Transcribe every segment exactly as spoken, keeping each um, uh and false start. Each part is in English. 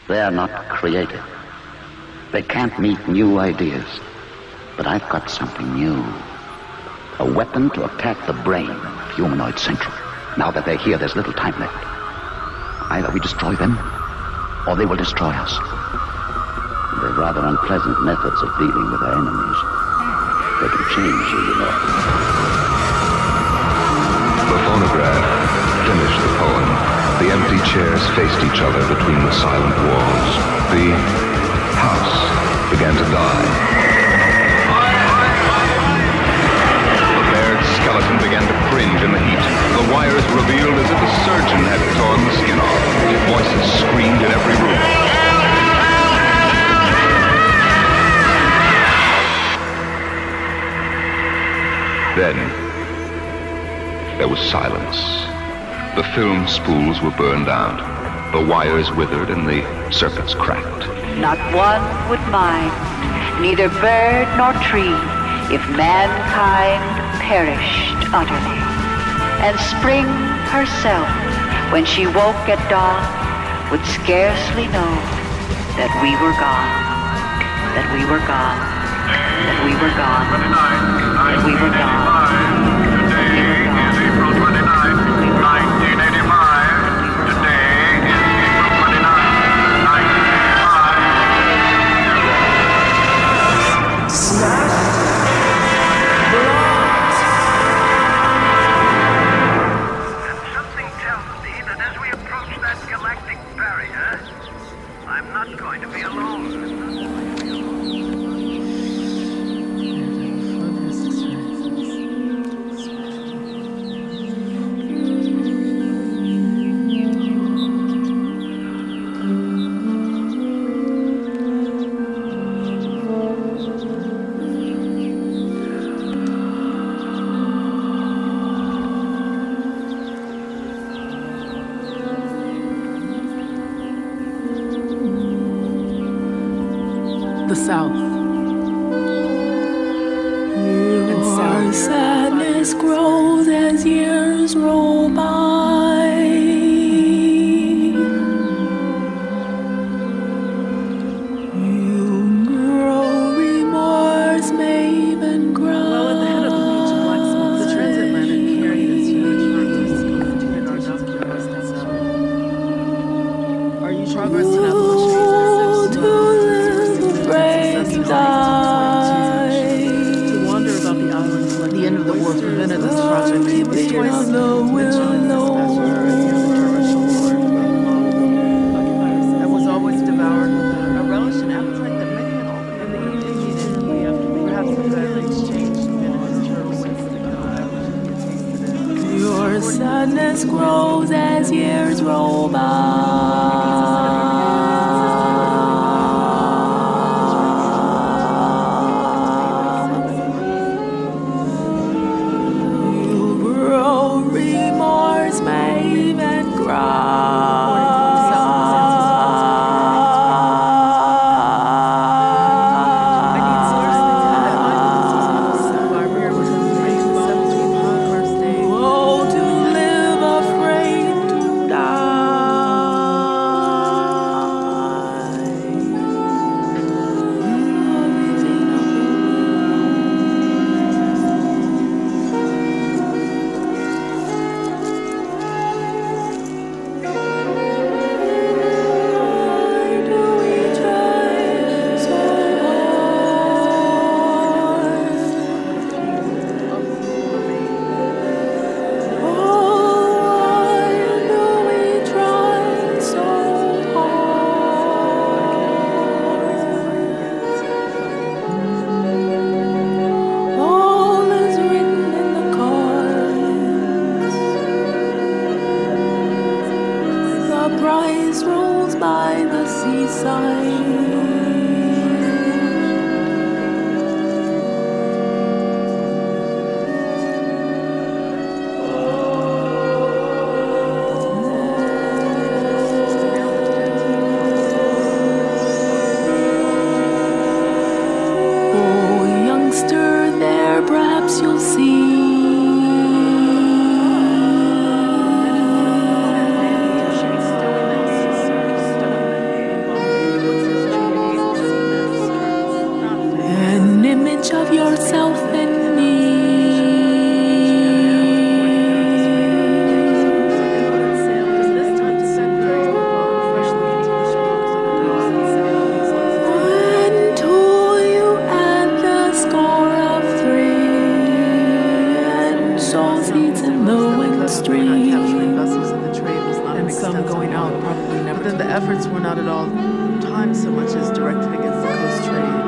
They're not creative. They can't meet new ideas. But I've got something new. A weapon to attack the brain of Humanoid Central. Now that they're here, there's little time left. Either we destroy them, or they will destroy us. They're rather unpleasant methods of dealing with their enemies. They can change you, you know. The phonograph finished the poem. The empty chairs faced each other between the silent walls. The house began to die. The bared skeleton began to cringe in the heat. The wires revealed as if a surgeon had torn the skin off. Voices screamed in every room. Then, there was silence. The film spools were burned out. The wires withered and the circuits cracked. Not one would mind, neither bird nor tree, if mankind perished utterly. And spring herself, when she woke at dawn, would scarcely know that we were gone, that we were gone, that we were gone, that we were gone. Today is April twenty-ninth, nineteen eighty-five. Today is April twenty-ninth, nineteen eighty-five. Smash, and something tells me that as we approach that galactic barrier, I'm not going to be alone. The South. And South. Sadness grows as years roll by. You grow remorse, may even grow. Well, at the head of the beach in Black Smoke, the transatlantic carried its huge disco between our West and South. Our huge progress in abolition. To wander about the island, like the end of the war prevented this project. It's twice mentioned in this pastor as near the torrential war occupiers, and was always devoured with a relish and appetite that many had ultimately immediately after perhaps the fairly exchanged minutes terms with the island. Your sadness grows as years roll by. were not at all times so much as directed against the coast trade.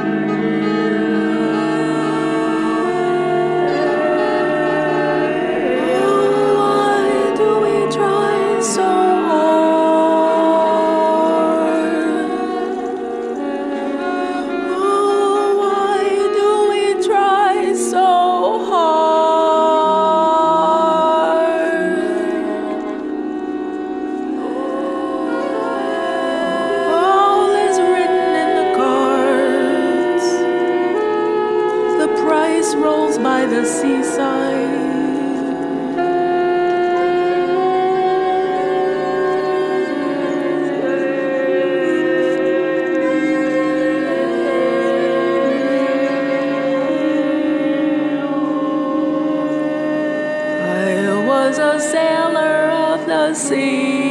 By the seaside, I was a sailor of the sea.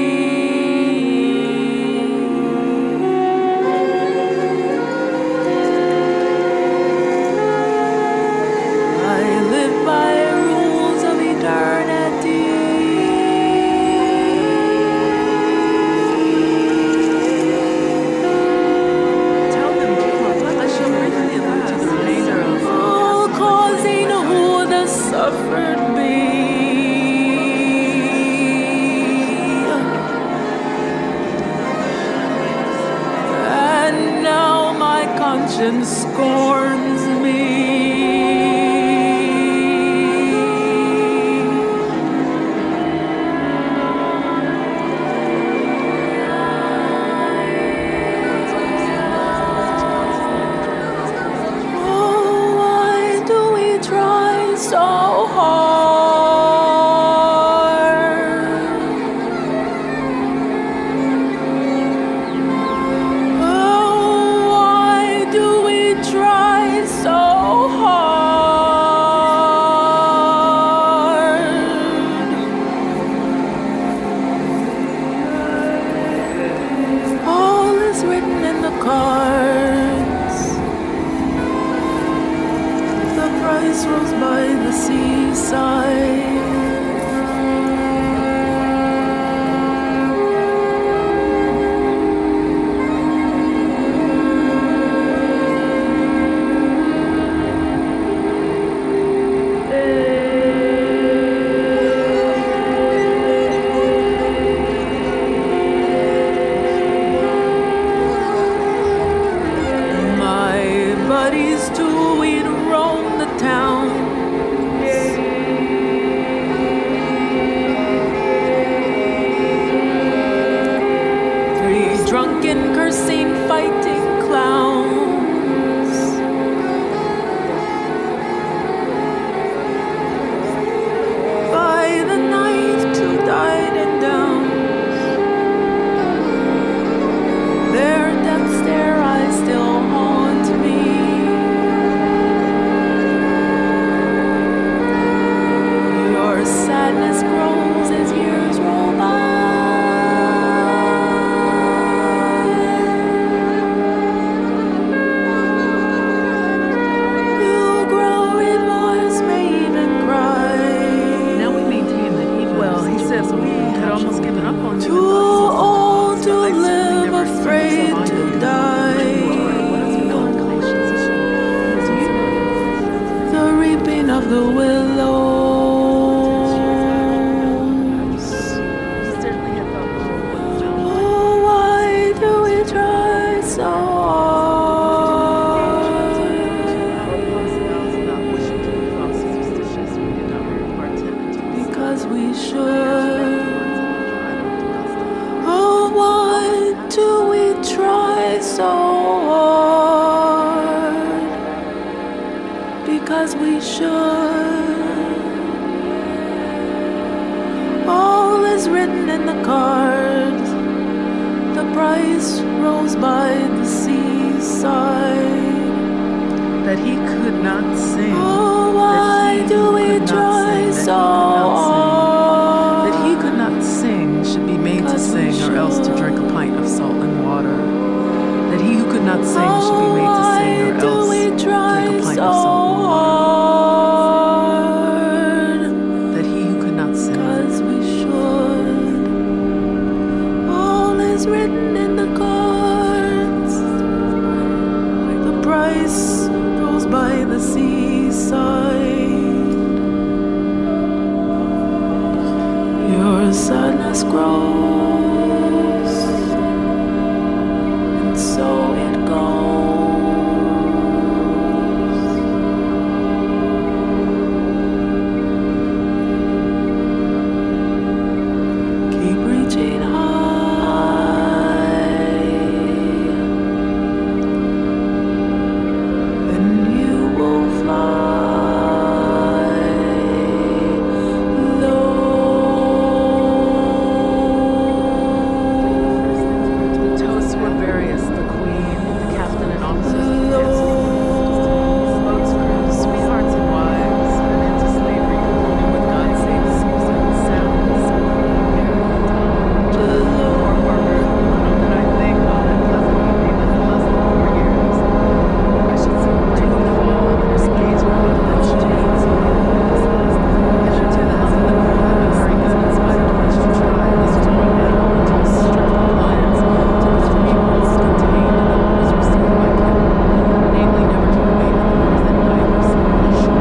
Conscience scorns me. Oh, why do we try so hard? Rose by the seaside. My buddies too, we'd roam the town. Three drunken, cursing, fighting clowns. By the night, two died and down. Their death stare eyes still haunt me. Sadness grows as years roll by. You grow remorse, may even cry. Now we maintain that even Well, he says we had almost given up on you. Too old to live, afraid to die. The reaping of the willow. We should. Oh, why do we try so hard? Because we should. All is written in the cards. The price rose by the seaside. That he could not sing. Oh, why do we try so hard? Sing, or else to drink a pint of salt and water. That he who could not sing should be made to sing, or else drink a pint of salt and water. That he who could not sing, because we should. All is written in ice rolls by the seaside. Your sadness grows, and so it goes. Keep reaching high, and you will fly low. The toasts were various: the queen, the captain and officers of the boats' crews, sweethearts and wives, and into slavery, concluding with God save Caesar, the sounds, poor farmer, that I thank God and pleasantly be with the less than four years. I should see the light of the fall and his gaze were with lips chains. Enter to the house of the Lord, and the very good in spite of which to try, this was one man to a strict compliance to the three rules contained in the orders received by him, namely never to remain in the north at night or sleep on the shore.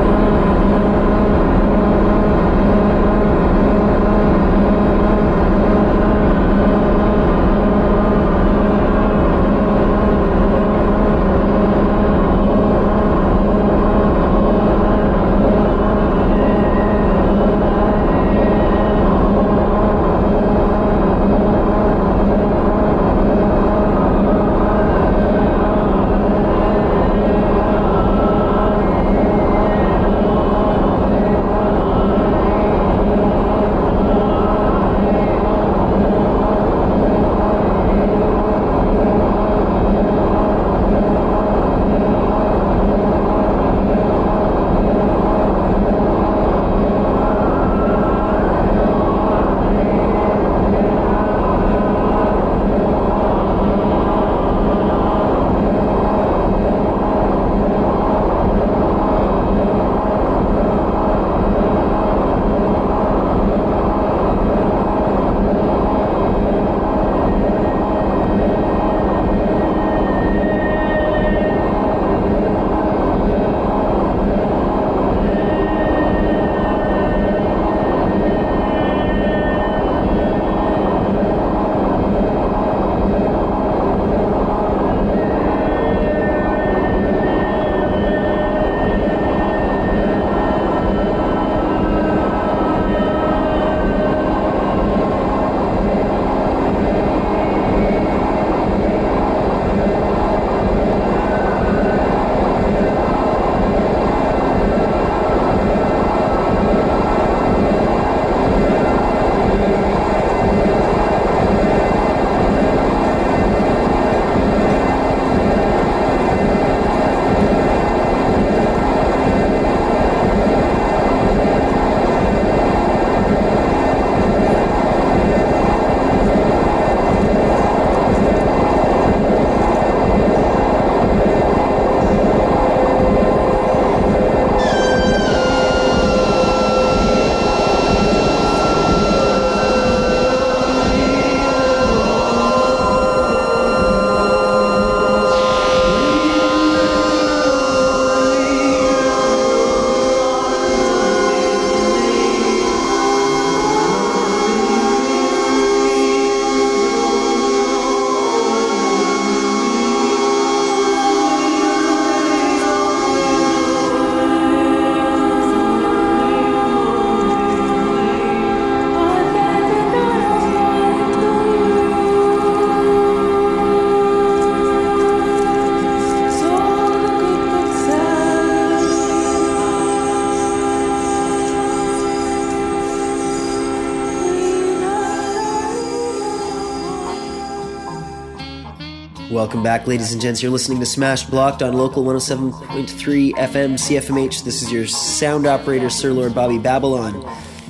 Welcome back, ladies and gents. You're listening to Smash Blocked on Local one oh seven point three F M C F M H. This is your sound operator, Sir Lord Bobby Babylon.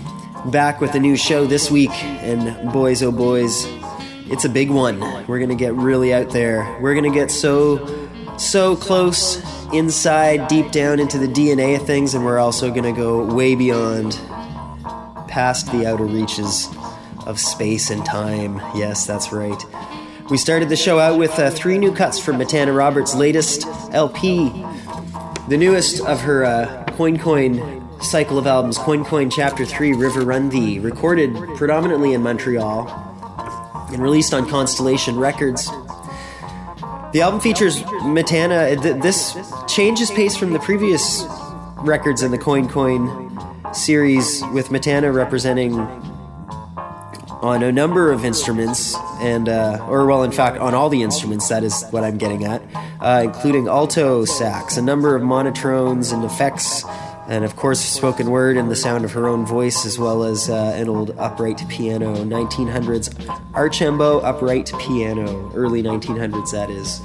Back with a new show this week, and boys, oh boys, it's a big one. We're going to get really out there. We're going to get so, so close inside, deep down into the D N A of things, and we're also going to go way beyond, past the outer reaches of space and time. Yes, that's right. We started the show out with uh, three new cuts from Matana Roberts' latest L P, the newest of her uh, Coin Coin cycle of albums, Coin Coin Chapter three, River Run Thee, recorded predominantly in Montreal and released on Constellation Records. The album features Matana. Th- this changes pace from the previous records in the Coin Coin series, with Matana representing on a number of instruments, and uh, or well, in fact, on all the instruments. That is what I'm getting at, uh, including alto sax, a number of monotrones and effects, and of course, spoken word and the sound of her own voice, as well as uh, an old upright piano, nineteen hundreds Archambault upright piano, early nineteen hundreds, that is.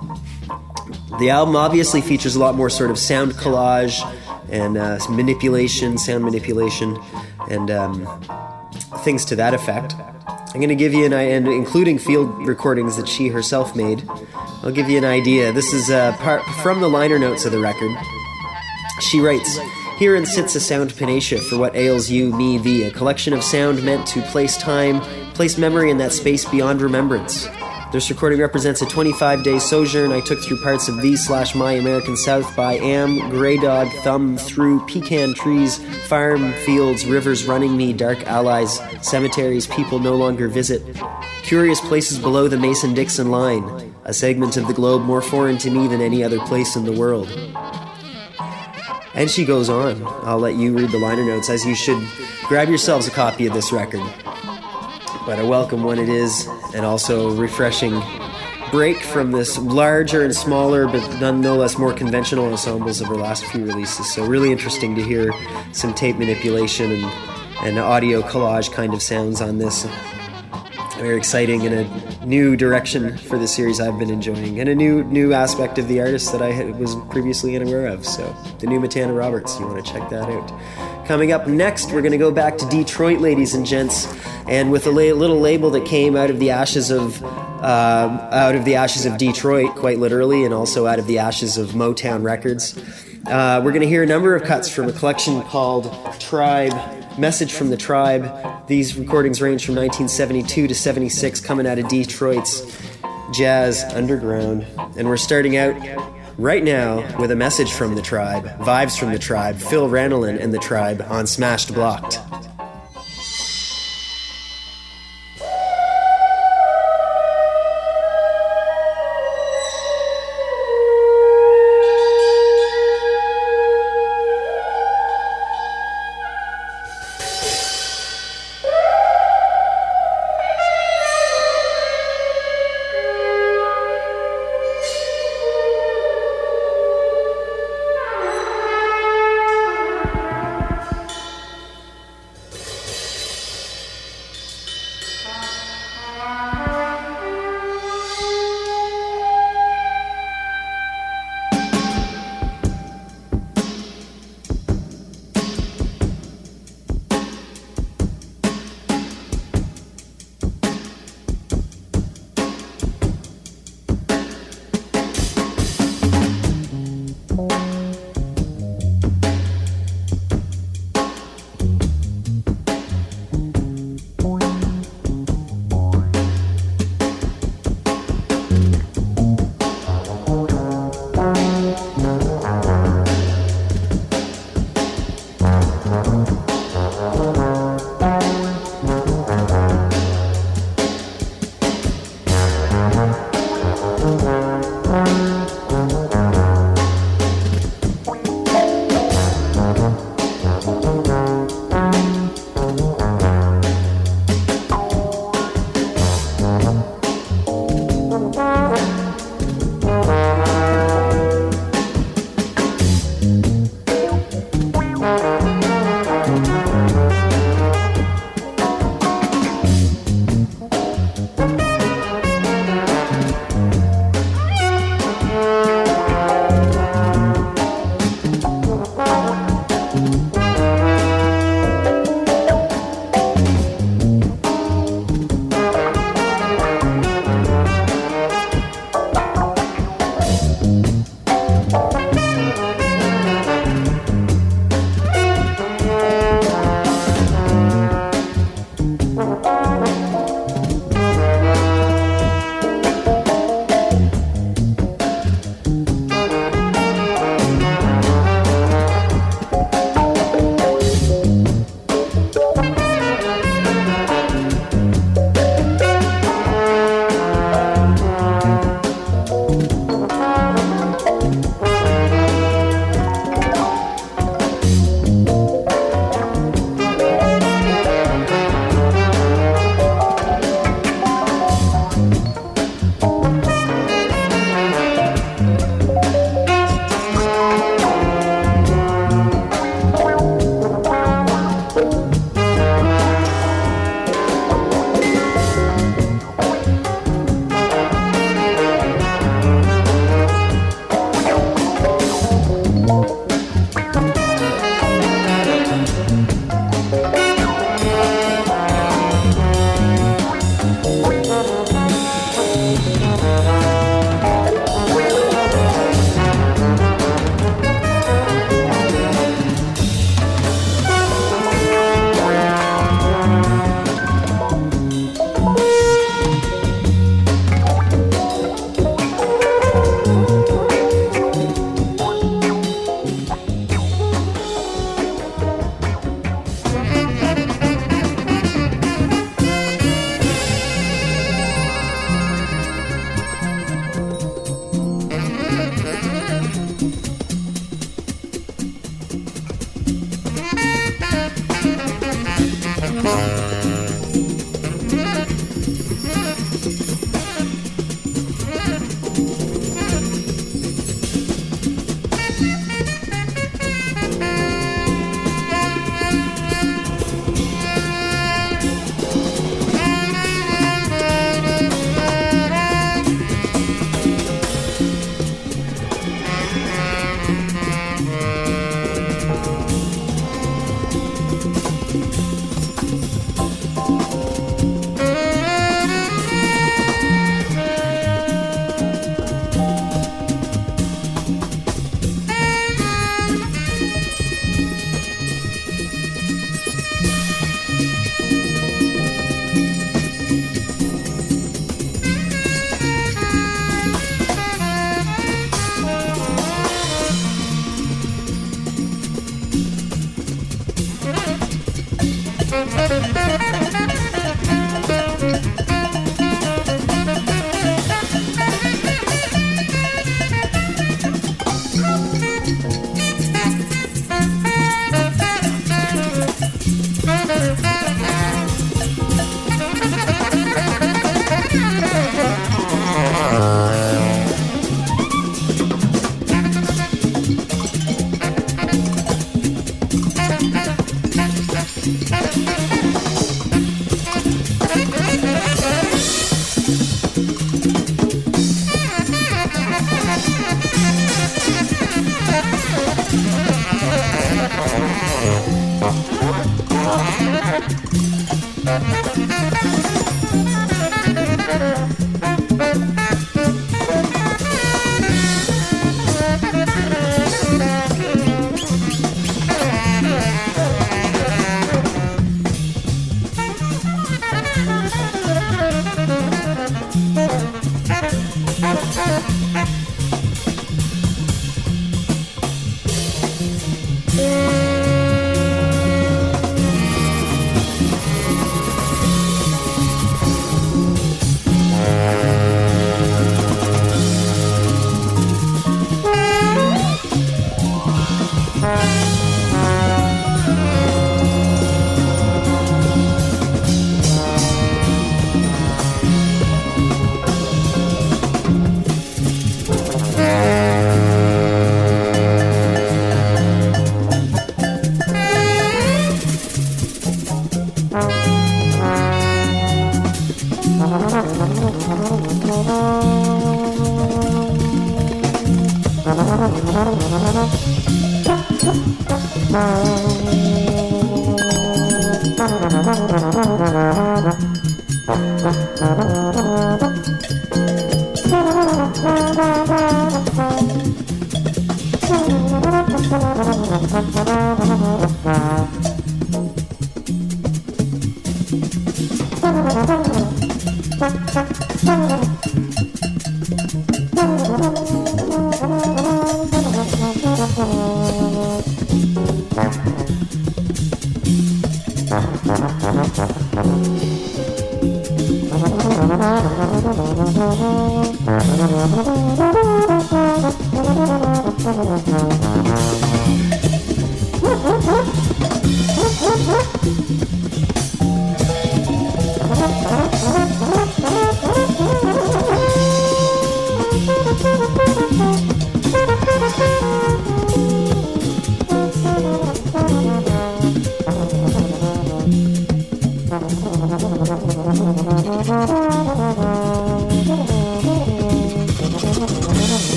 The album obviously features a lot more sort of sound collage and uh, manipulation, sound manipulation, and um, things to that effect. I'm going to give you an idea, and including field recordings that she herself made. I'll give you an idea. This is uh, part from the liner notes of the record. She writes, "Herein sits a sound panacea for what ails you, me, thee, a collection of sound meant to place time, place memory in that space beyond remembrance. This recording represents a twenty-five day sojourn I took through parts of thee slash my American South by am, grey dog, thumb, through pecan trees, farm, fields, rivers running me, dark allies, cemeteries people no longer visit, curious places below the Mason-Dixon line, a segment of the globe more foreign to me than any other place in the world." And she goes on. I'll let you read the liner notes, as you should grab yourselves a copy of this record. But a welcome one it is, and also a refreshing break from this larger and smaller, but none no less more conventional ensembles of her last few releases. So really interesting to hear some tape manipulation and, and audio collage kind of sounds on this. Very exciting, and a new direction for the series I've been enjoying, and a new new aspect of the artist that I had, was previously unaware of. So the new Matana Roberts, you want to check that out. Coming up next, we're going to go back to Detroit, ladies and gents, and with a la- little label that came out of the ashes of uh, out of the ashes of Detroit, quite literally, and also out of the ashes of Motown Records. Uh, we're going to hear a number of cuts from a collection called Tribe. Message from the Tribe. These recordings range from nineteen seventy-two to seventy-six, coming out of Detroit's Jazz Underground. And we're starting out right now with a message from the Tribe, vibes from the Tribe, Phil Ranelin and the Tribe on Smashed Blocked.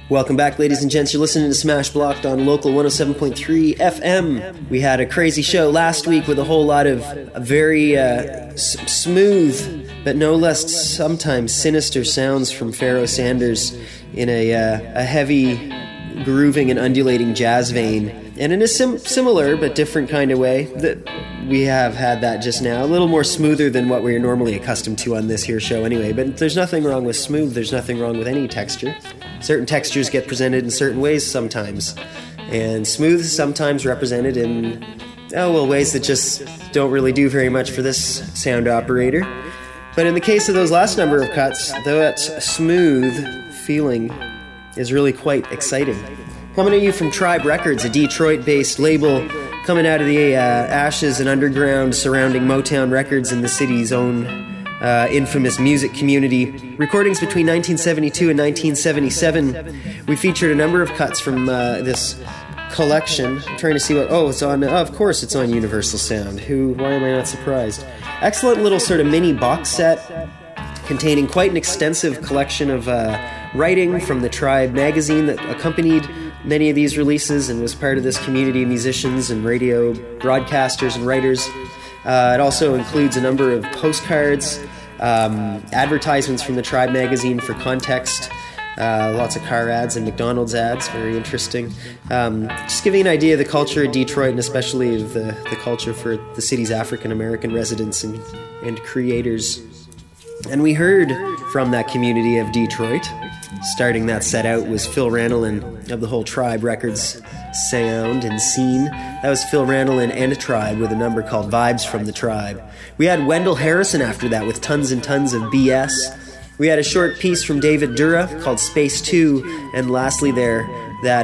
Welcome back, ladies and gents. You're listening to Smash Blocked on Local one oh seven point three F M. We had a crazy show last week with a whole lot of very uh, s- smooth, but no less sometimes sinister sounds from Pharoah Sanders in a, uh, a heavy, grooving and undulating jazz vein. And in a sim- similar but different kind of way that we have had that just now. A little more smoother than what we're normally accustomed to on this here show anyway. But there's nothing wrong with smooth. There's nothing wrong with any texture. Certain textures get presented in certain ways sometimes. And smooth is sometimes represented in, oh, well, ways that just don't really do very much for this sound operator. But in the case of those last number of cuts, that smooth feeling is really quite exciting. Coming at you from Tribe Records, a Detroit-based label coming out of the uh, ashes and underground surrounding Motown Records in the city's own uh, infamous music community. Recordings between nineteen seventy-two and nineteen seventy-seven. We featured a number of cuts from uh, this collection. I'm trying to see what... Oh, it's on... Oh, of course it's on Universal Sound. Who? Why am I not surprised? Excellent little sort of mini box set containing quite an extensive collection of uh, writing from the Tribe magazine that accompanied many of these releases and was part of this community of musicians and radio broadcasters and writers. Uh, it also includes a number of postcards, um, advertisements from the Tribe magazine for context, uh, lots of car ads and McDonald's ads, very interesting. Um, just giving an idea of the culture of Detroit and especially of the, the culture for the city's African-American residents and, and creators. And we heard from that community of Detroit. Starting that set out was Phil Randall and of the whole Tribe Records sound and scene. That was Phil Randall and, and a Tribe with a number called Vibes from the Tribe. We had Wendell Harrison after that with Tons and Tons of B S. We had a short piece from David Dura called Space two. And lastly there, that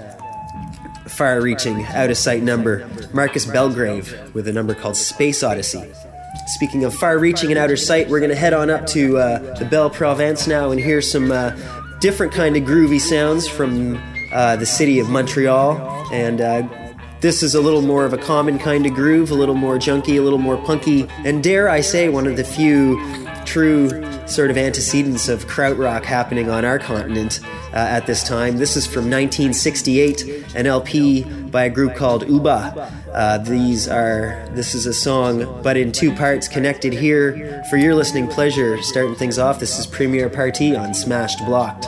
uh, far-reaching, out-of-sight number, Marcus Belgrave with a number called Space Odyssey. Speaking of far-reaching and outer sight, we're going to head on up to uh, the Belle Province now and hear some uh, different kind of groovy sounds from uh, the city of Montreal. And uh, this is a little more of a common kind of groove, a little more junky, a little more punky, and dare I say, one of the few true sort of antecedents of krautrock happening on our continent uh, at this time. This is from nineteen sixty-eight, an L P by a group called Uba. Uh, these are, this is a song, but in two parts connected here for your listening pleasure. Starting things off, this is Premiere Party on Smashed Blocked.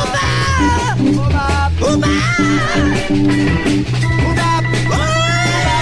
Uba!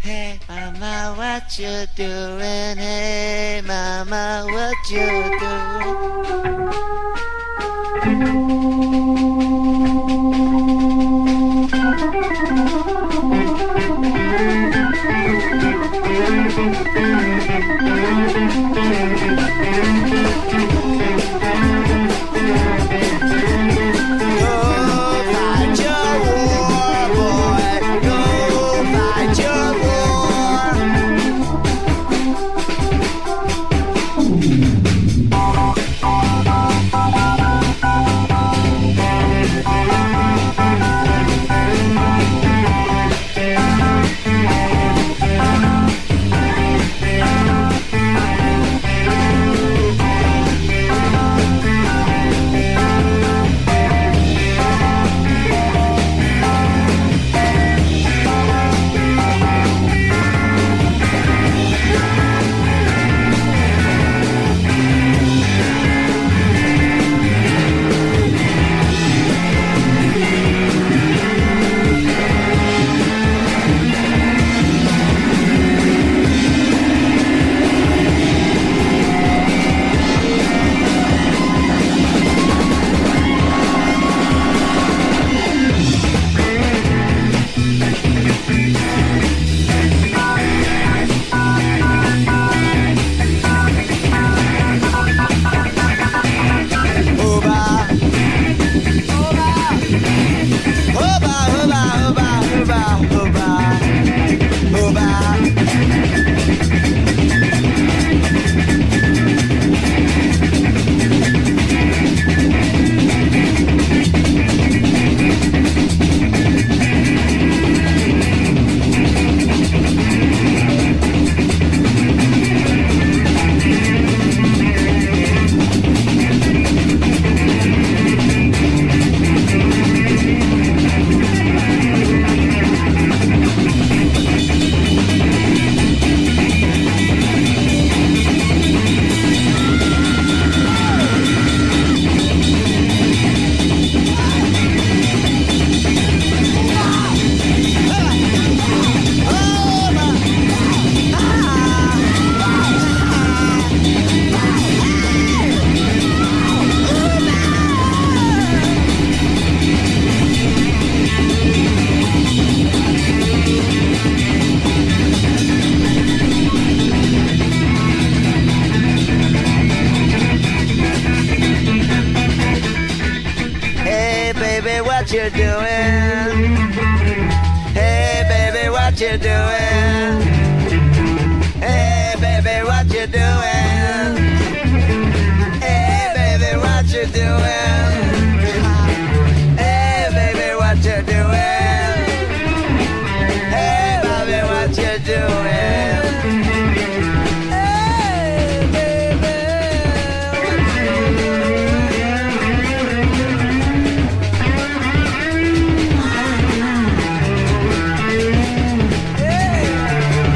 Hey mama, what you doing? Hey mama, what you doing? What you doing? Hey baby, what you doing? Hey baby, what you doing? Hey baby, what you doing? Hey baby, what you doing? Hey baby, what you doing? Yeah.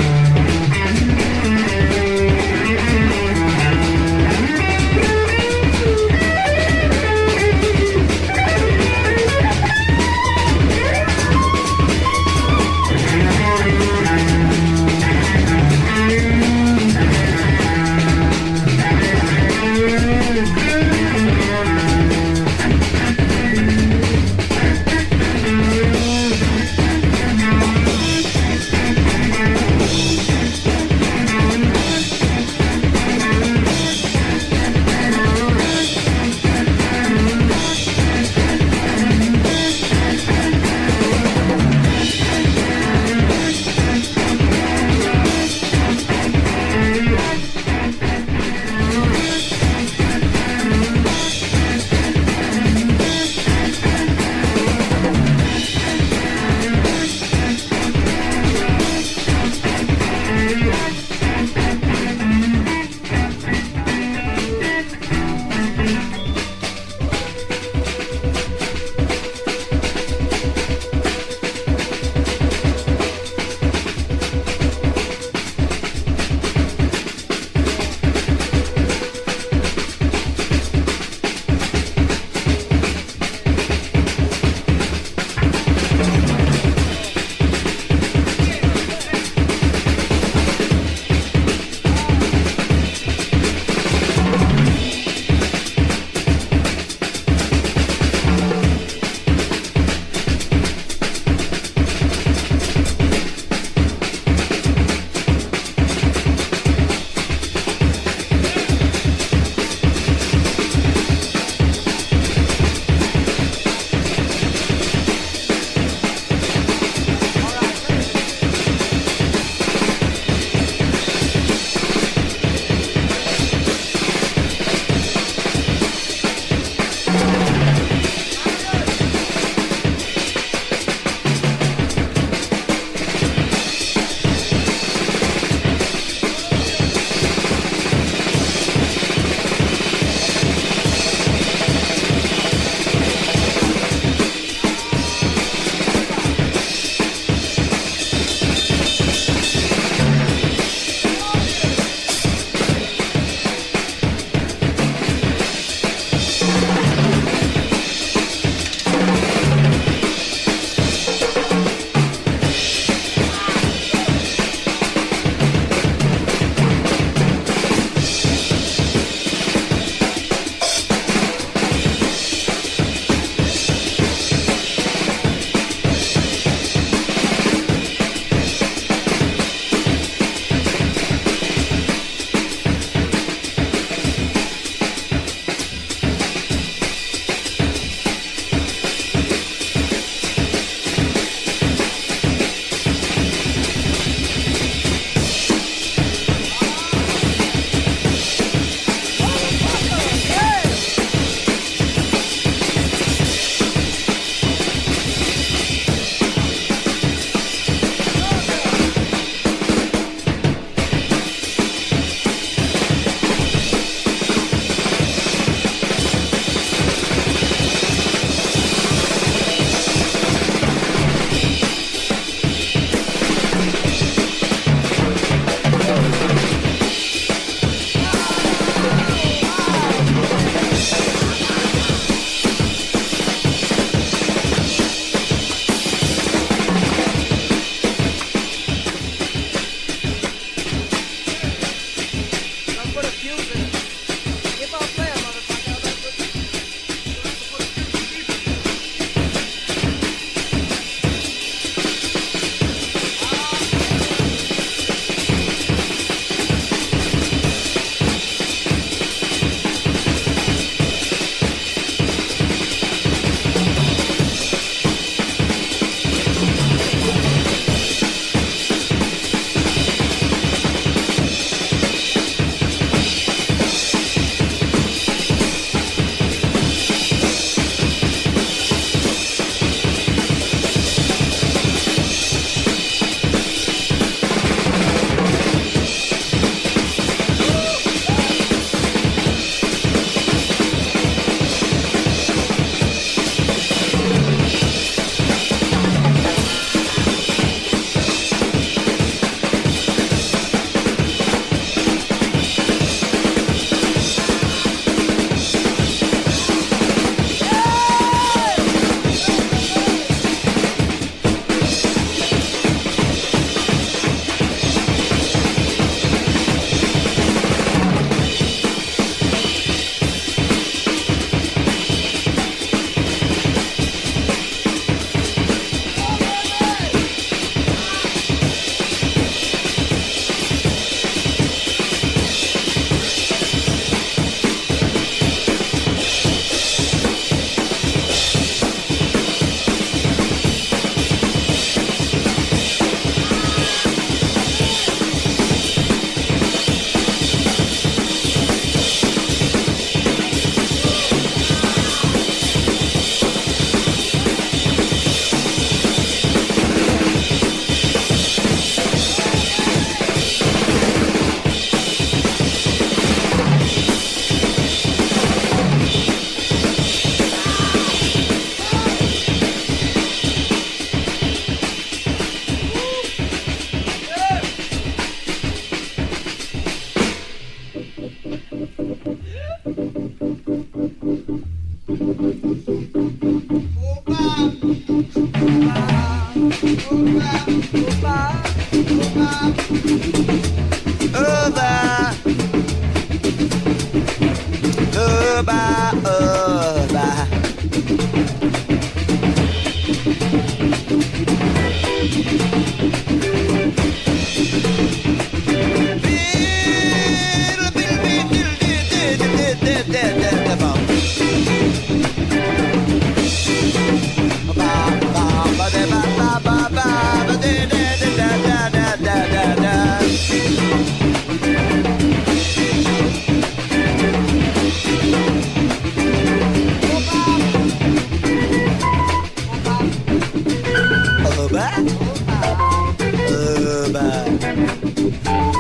Oba, Oba.